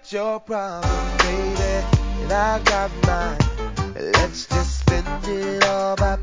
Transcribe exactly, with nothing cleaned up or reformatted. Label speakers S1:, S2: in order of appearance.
S1: got your problem, baby, and I got mine. Let's just spend it all by